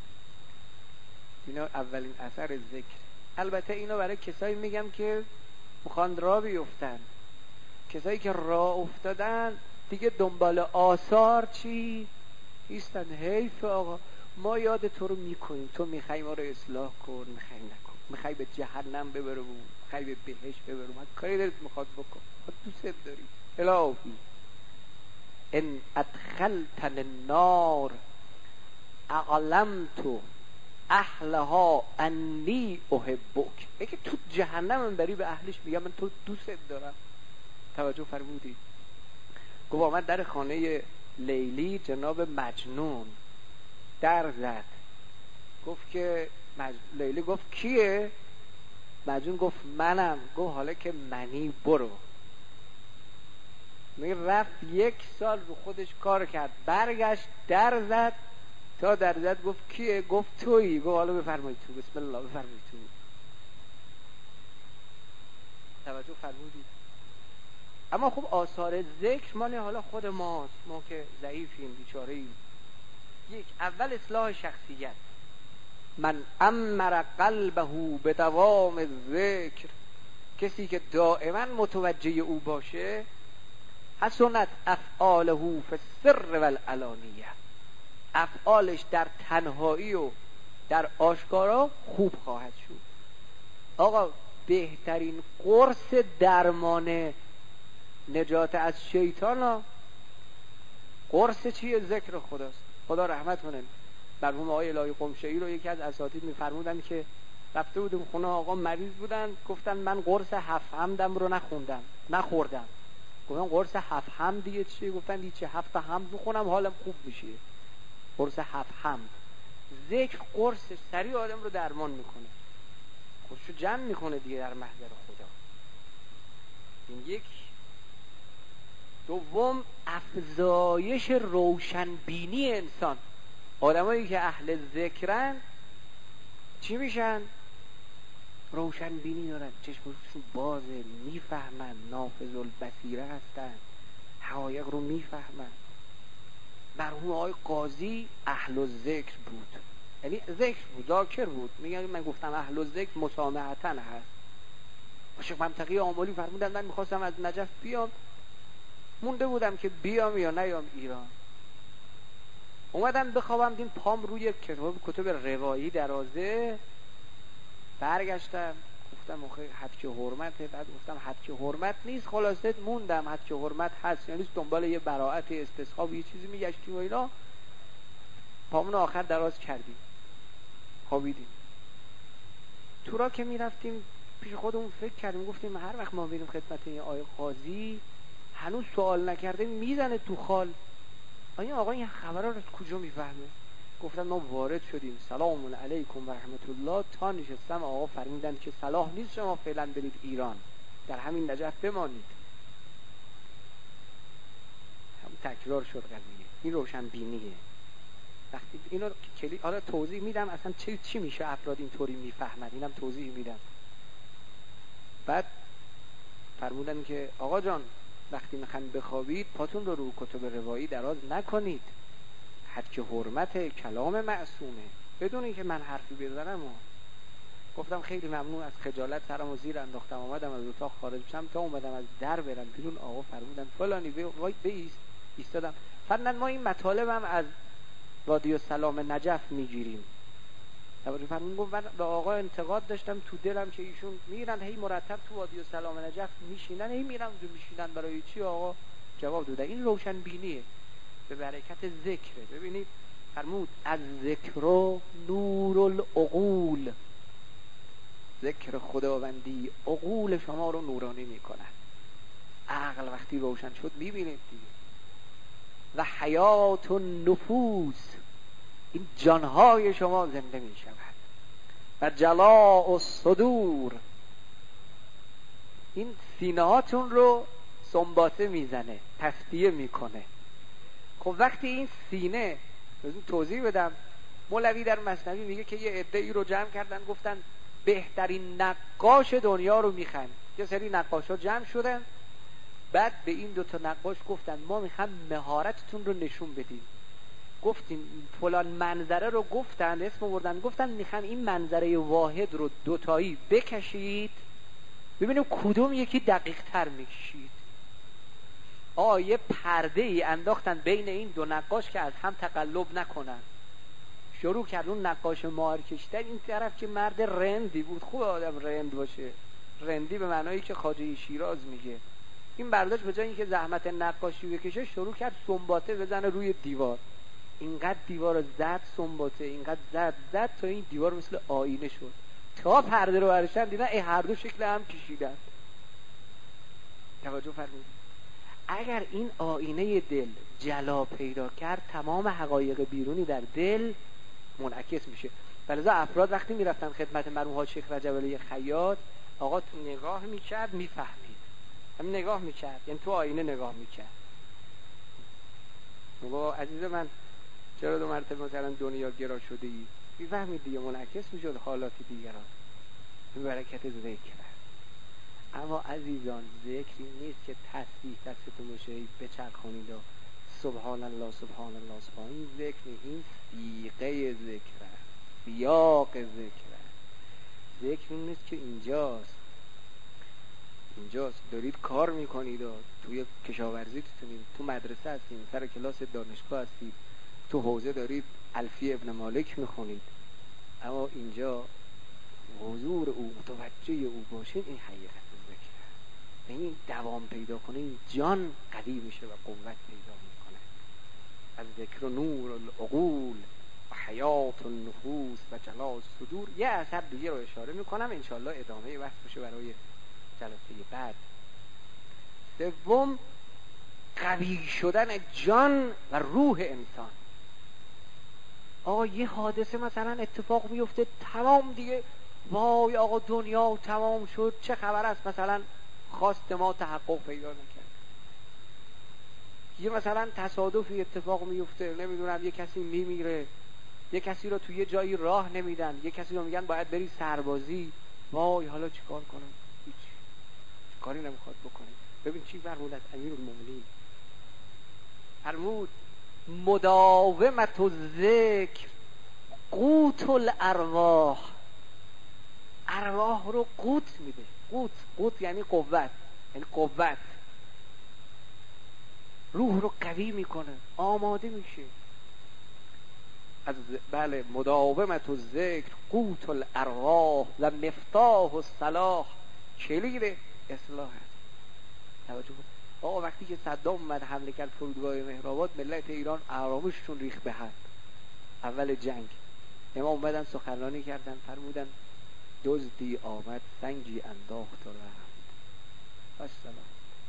B: اینا اولین اثر ذکر. البته اینا برای کسایی میگم که میخوان راه بیفتن، کسایی که راه افتادن دیگه دنبال آثار چی نیستن. حیف آقا، ما یاد تو رو میکنیم، تو میخوای ما رو اصلاح کن، میخوای نکن، میخوای به جهنم ببرم، میخوای به بهشت ببرم، کاری دلت میخواد بکن، تو دوست داری. الهی ان ادخلتن النار اعلمت اهلها انی احبک. اگه تو جهنم بری به اهلش میگم من تو دوست دارم. توجه فرمودید؟ گفت آمد در خانه لیلی، جناب مجنون در زد، گفت که مج... لیلی گفت کیه؟ مجنون گفت منم. گفت حالا که منی برو. می رفت یک سال رو خودش کار کرد، برگشت در زد، تا در زد گفت کیه؟ گفت تویی. گفت حالا بفرمایید تو، بسم الله بفرمایید تو. توجه فرمودید؟ اما خب آثار ذکر مال حالا خود ماست، ما که ضعیفیم بیچاره‌ایم. یک، اول اصلاح شخصیت. من امر قلبه به دوام ذکر، کسی که دائما متوجه او باشه، حسنت افعاله فی السر والعلانیه، افعالش در تنهایی و در آشکارا خوب خواهد شد. آقا بهترین قرص درمان نجات از شیطان ها قرص چیه؟ ذکر خداست. خدا رحمت کنه مرحوم آقای الهی قمشه‌ای رو یکی از اساتید میفرمودن که رفته بودیم خونه آقا مریض بودن، گفتن من قرص هفت حمدم رو نخوندم نخوردم. گفتن قرص هفت حمد دیگه چیه؟ گفتن دیگه چه هفت حمد میخونم حالم خوب میشه. قرص هفت حمد. ذکر قرص سریع آدم رو درمان میکنه، خودشو جمع میکنه دیگه در محضر خدا. این یک. دوم، افزایش روشنبینی انسان. آدمایی که اهل ذکرن چی میشن؟ روشنبینی دارن، چشمشون بازه، میفهمن، نافذ البصیره هستن، حقایق رو میفهمن. مرحوم آقای قاضی اهل الذکر بود، یعنی ذکر بود، ذاکر بود. میگن من گفتم اهل الذکر مسامحتن هست. شیخ منطقی آملی فرمودن من میخواستم از نجف بیام، مونده بودم که بیام یا نیام ایران. اومدم بخوابم، دیم پام روی کتاب کتب روایی درازه. برگشتم گفتم آخه حد که حرمته. بعد گفتم حد که حرمت نیست، خلاصه موندم حد که حرمت هست، یعنی دنبال یه براءت استصحاب یه چیزی میگشتیم و اینا. پامون آخر دراز کردیم، خوابیدیم. تو را که میرفتیم پیش خودمون فکر کردیم، گفتیم هر وقت ما بریم خدمت این آقای قاضی هنوز سوال نکرده میزنه تو خال. آیا آقا این خبرها رو از کجا میفهمه؟ گفتن ما وارد شدیم، سلام علیکم و رحمت الله، تا نشستم آقا فرمودن که صلاح نیست شما فعلا برید ایران، در همین نجف بمانید. هم تکرار شد قضیه. این روشن بینیه. وقتی اینو کلی حالا توضیح میدم اصلا چی چی میشه افراد اینطوری میفهمن، اینم توضیح میدم. بعد فرمودن که آقا جان وقتی میخواین بخوابید پاتون رو رو کتب روایی دراز نکنید، حد که حرمت کلام معصومه، بدون اینکه من حرفی بزنم. و گفتم خیلی ممنون. از خجالت سرمو زیر انداختم، اومدم از اتاق خارج شدم، تا اومدم از در برم بیرون آقا فرمودن فلانی وای بیست. ایستادم. فرمودن ما این مطالب هم از رادیو سلام نجف میگیریم. توجه فرمودن. گفت من به آقا انتقاد داشتم تو دلم که ایشون میرن هی مرتب تو رادیو سلام نجف میشینن، هی میرن اونجا میشینن، برای چی آقا؟ جواب دادن این روشن بینیه به برکت ذکره. ببینید فرمود از ذکر نور العقول، ذکر خداوندی عقول شما رو نورانی میکنه. عقل وقتی روشن شد میبینید دیگه. و حیات النفوس، این جانهای شما زنده میشود. و جلاء الصدور، این سینه‌هاتون رو سنباته میزنه، تصفیه میکنه. خب وقتی این سینه، لازم توضیح بدم، مولوی در مثنوی میگه که یه عده‌ای رو جمع کردن گفتن بهترین نقاش دنیا رو میخوایم. یه سری نقاشا جمع شدن، بعد به این دوتا نقاش گفتن ما میخوایم مهارتتون رو نشون بدیم. گفتیم فلان منظره رو گفتن، اسم آوردن، گفتن میخوایم این منظره واحد رو دوتایی بکشید ببینیم کدوم یکی دقیق تر میکشید. آه یه پرده ای انداختن بین این دو نقاش که از هم تقلب نکنن. شروع کرد اون نقاش مار کشیدن، این طرف که مرد رندی بود، خوب آدم رند باشه، رندی به معنایی که خواجه شیراز میگه، این برداشت به جای اینکه زحمت نقاشی بکشه شروع کرد سنباته بزنه روی دیوار. اینقدر دیوار رو زد سنباته، اینقدر زد زد تا این دیوار مثل آینه شد. تا پرده رو برشن دیدن ای هر دو شکل هم کشیدن. توجه فرمودید؟ اگر این آینه دل جلا پیدا کرد تمام حقایق بیرونی در دل منعکس میشه. ولذا افراد وقتی میرفتن خدمت مرحوم حاج شیخ رجب علی خیاط، آقا تو نگاه میکرد میفهمید، همین نگاه میکرد، یعنی تو آینه نگاه میکرد. بابا عزیز من چرا دو مرتبه مثلا دنیا گرا شده ای؟ میفهمید دیگه، منعکس میشد حالات دیگران به برکت ذکر. اما عزیزان ذکری نیست که تسبیح دستتون بشه بچرخونید و سبحان الله سبحان الله سبحان. این ذکر، این سیغه ذکر است، سیاق ذکر است. ذکر نیست که اینجاست اینجاست دارید کار میکنید و توی کشاورزی تونید، تو مدرسه هستید، سر کلاس دانشگاه هستید، تو حوزه دارید الفیه ابن مالک میخونید، اما اینجا حضور او، متوجه او باشید، این حقیقت ذکر است. این دوام پیدا کنه این جان قوی میشه و قوت پیدا میکنه. از ذکر نور العقول و حیات النفوس و جلاء الصدور. یه اثر دیگه رو اشاره میکنم، انشالله ادامه وقت بشه برای جلسه بعد. سوم، قوی شدن جان و روح انسان. آقا یه حادثه مثلا اتفاق میفته تمام دیگه، وای آقا دنیا تمام شد، چه خبر است، مثلا خواست ما تحقق پیدا نکرد. یه مثلا تصادفی اتفاق میفته، نمیدونم یه کسی میمیره، یه کسی رو توی یه جایی راه نمیدن، یه کسی رو میگن باید بری سربازی، وای حالا چیکار کنم؟ هیچ کاری نمیخواد بکنه. ببین چی فرمود از امیرالمومنین، فرمود مداومت الذکر قوت الارواح. ارواح رو قوت میده. قوت قوت یعنی قوت، یعنی قوت. روح رو قوی میکنه، آماده میشه. از بله مداومت الذکر قوت الارواح و مفتاح الصلاح، کلید اصلاح است. توجه آقا وقتی که صدام اومد حمله کرد فرودگاه مهرآباد، ملت ایران آرامششون ریخت به هم. اول جنگ امام اومدن سخنرانی کردن، فرمودن دزدی آمد سنگی انداخت و رفت. السلام.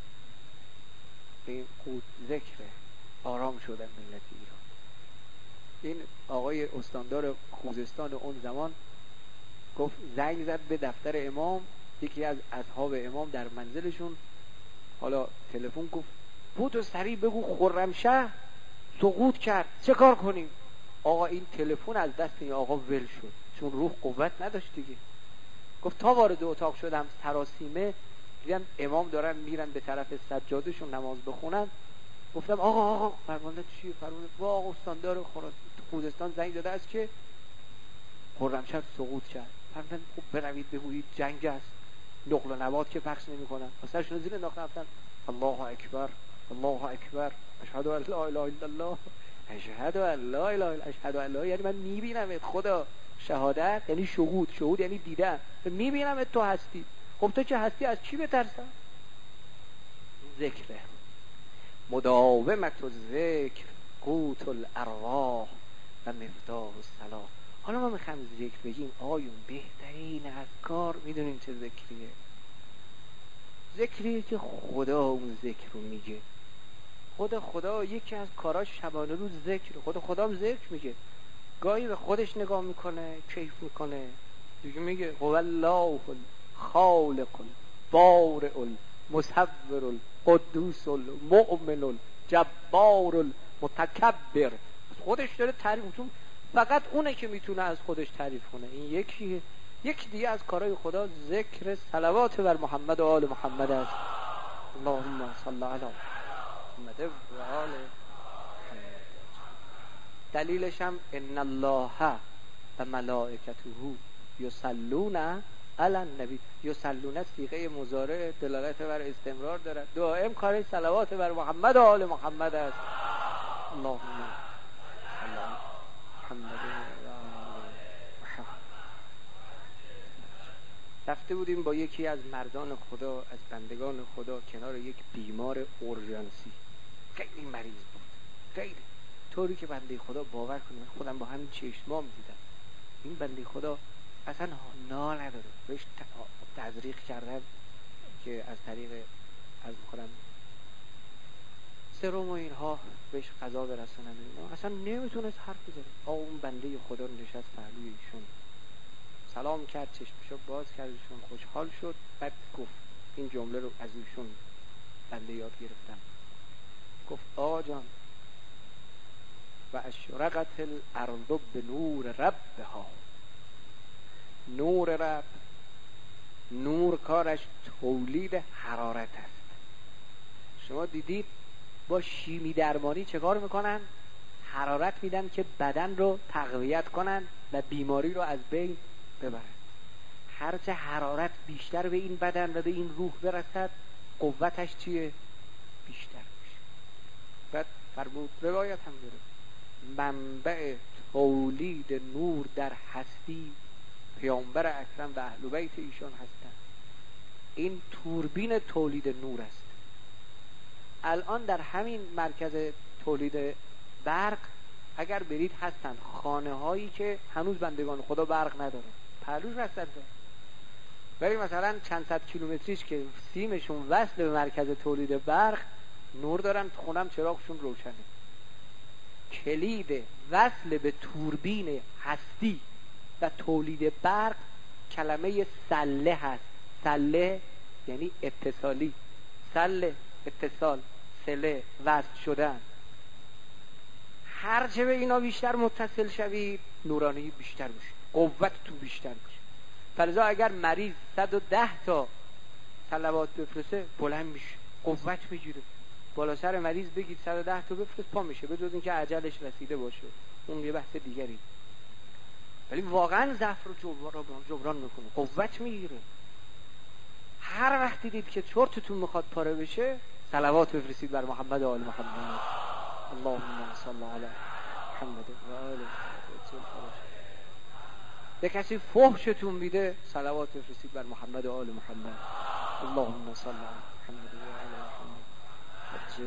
B: این قوت ذکره، آرام شدن ملت ایران. این آقای استاندار خوزستان اون زمان گفت، زنگ زد به دفتر امام، یکی از اصحاب امام در منزلشون، حالا تلفن گفت بود و سریع بگو خرمشهر سقوط کرد، چه کار کنیم؟ آقا این تلفن از دست این آقا ول شد، چون روح قوت نداشت دیگه. گفت تا وارد اتاق شدم سراسیمه دیدم امام دارن میرن به طرف سجادشون نماز بخونن. گفتم آقا آقا فرمانده چی؟ فرمانده آقا استاندار خوزستان زنگ داده است که خرمشهر سقوط کرد. فرمودن خب بروید بگویید جنگ است، نقل و نبات که پخش نمی کنن. اصلاً زیر انداختن رفتن الله اکبر الله اکبر اشهد ان لا اله الا الله اشهد ان لا اله الا اشهد ان لا، یعنی من میبینم خدا، شهادت یعنی شهود، شهود یعنی دیدن، میبینم تو هستی. خب تو چه هستی؟ از چی بترسم؟ ذکره. مداومت الذکر قوت الارواح و مفتاح الصلاح. حالا ما میخوایم ذکر بگیم، آیون بهترین اذکار میدونیم چه ذکریه؟ ذکریه که خدا اون ذکر رو میگه. خود خدا یکی از کاراش شبانه روز ذکر، خود خدا هم ذکر میگه. گاهی به خودش نگاه میکنه، کیف میکنه، دیگه میگه هو الله الخالق البارئ المصور القدوس المؤمن الجبار متکبر. خودش داره تعریف، چون فقط اونه که میتونه از خودش تعریف کنه. این یکی یک دیگه از کارهای خدا ذکر صلوات بر محمد و آل محمد است. اللهم صل علی محمد و آل. دلیلش هم ان الله و ملائکته یصلون علی النبی. یصلون صیغه مضارع دلالت بر استمرار دارد، دائم کار صلوات بر محمد و آل محمد است. اللهم صل علی محمد و آل محمد. رفته بودیم با یکی از مردان خدا، از بندگان خدا، کنار یک بیمار اورژانسی، خیلی مریض بود، خیلی طوری که بنده خدا باور کنه، خودم با همین چشمام دیدم این بنده خدا اصلا نا نداره. بهش تزریق کردن که از طریق از خودم سرم و اینها بهش غذا برسونن، اصلا نمیتونست حرف بزنه. آه اون بنده خدا نشست پهلوی ایشون، سلام کرد، چشمشو باز کرد، ایشون خوشحال شد. بعد گفت این جمله رو از ایشون بنده یاد گرفتم، گفت آقا جان و اشرقت الارض بنور ربها. نور رب، نور کارش تولید حرارت است. شما دیدید با شیمی درمانی چه کار میکنن؟ حرارت میدن که بدن رو تقویت کنن و بیماری رو از بین ببرن. هرچه حرارت بیشتر به این بدن و به این روح برسد، قوتش چیه؟ بیشتر میشه. بعد فرمود روایت هم داره منبع تولید نور در هستی پیامبر اکرم و اهل بیت ایشان هستند. این توربین تولید نور است. الان در همین مرکز تولید برق اگر برید هستند خانه هایی که هنوز بندگان خدا برق ندارن، پهلوش هستند. ولی مثلا چند صد کیلومتریش که سیمشون وصل به مرکز تولید برق، نور دارن، خونم چراغشون روشنه. کلید وصل به توربین هستی و تولید برق کلمه سله هست. سله یعنی اتصالی، سله اتصال، سله وصل شدن. هرچه به اینا بیشتر متصل شوید نورانی بیشتر بشه، قوت تو بیشتر بشه. فلذا اگر مریض صد و ده تا صلوات بفرسته بلند میشه، قوت میگیره. بالا سر مریض بگید صد و ده تا بفرست پا میشه، به جز اینکه اجلش رسیده باشه، اون یه بحث دیگری. ولی واقعا ضعف رو جبران, جبران میکنه، قوت میگیره. هر وقت دیدید که چرتتون میخواد پاره بشه، صلوات بفرستید بر محمد و آل محمد. اللهم صل علی محمد و آل محمد. به کسی فحشتون میده، صلوات بفرستید بر محمد و آل محمد. اللهم صل علی محمد و آل محمد. عجل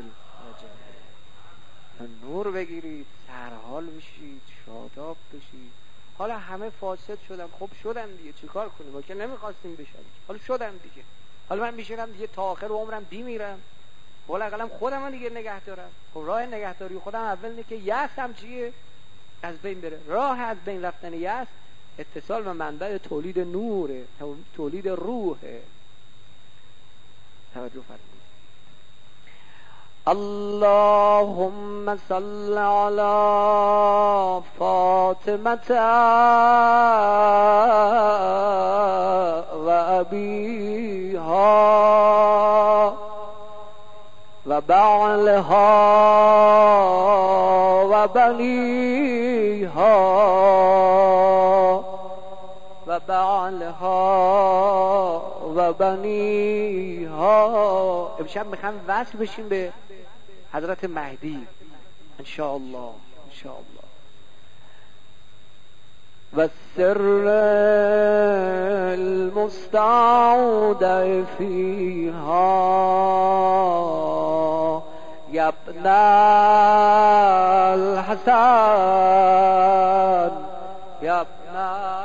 B: عجل. نور بگیرید، سرحال بشید، شاداب بشید. حالا همه فاسد شدن، خب شدن دیگه، چیکار کنیم؟ ما که نمیخواستیم بشن، حالا شدن دیگه. حالا من میشینم دیگه تا آخر عمرم بیمیرم، ولی اقلم خودم دیگه نگه دارم. خب راه نگهداری خودم اول اینه که یأسم چیه؟ از بین بره. راه از بین رفتن یأس اتصال و منبع تولید نوره، تولید روحه. توجه فرمایید. اللهم صل على فاطمة و ابیها و بعلها و بنیها و بعلها و بنیها. امشب میخوام وصل بشیم به حضرت مهدی انشاءالله انشاءالله. و سر المستودع فیها یا ابن الحسن یا ابن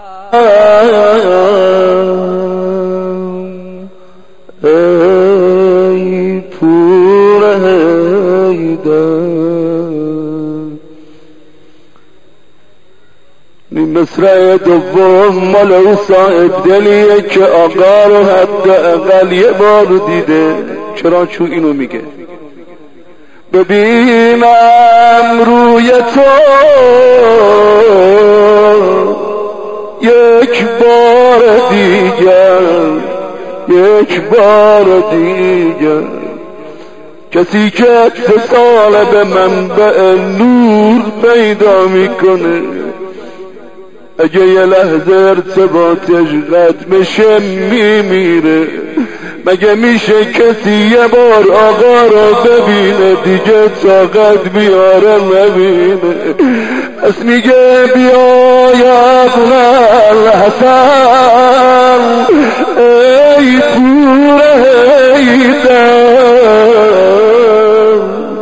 B: ای پور
C: مصرع دوم مال او صاحب دلیه که آقا رو حد اقل یه بار دیده. چرا؟ چون اینو میگه ببینم روی تو یک بار دیگر، یک بار دیگر. کسی که اتصال به منبع نور پیدا میکنه اگه یه لحظه ارتباطش قطع بشه میمیره. مگه میشه کسی یه بار آقا رو ببینه دیگه طاقت بیاره نبینه؟ پس میگه بیا یا ابوالحسن ای پور حیدر،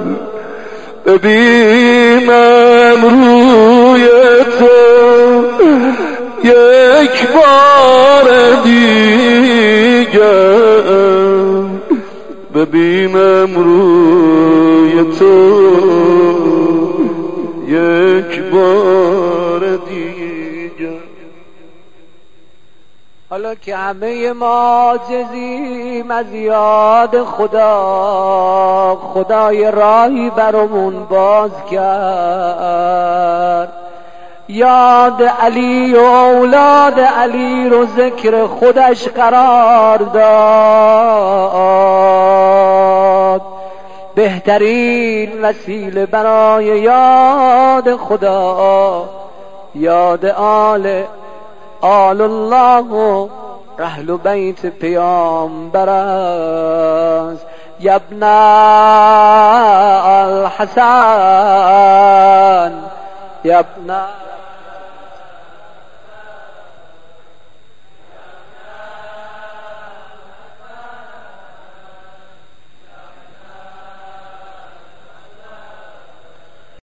C: ببینم روی تو یک بار دیگر، ببینم روی تو یک بار دیگر.
B: حالا که همه ما عاجزیم از یاد خدا، خدای راهی برامون باز کرد. یاد علی و اولاد علی رو ذکر خودش قرار داد. بهترین وسیله برای یاد خدا یاد آل آل الله و رحل بیت پیامبر است. یبن الحسن یبن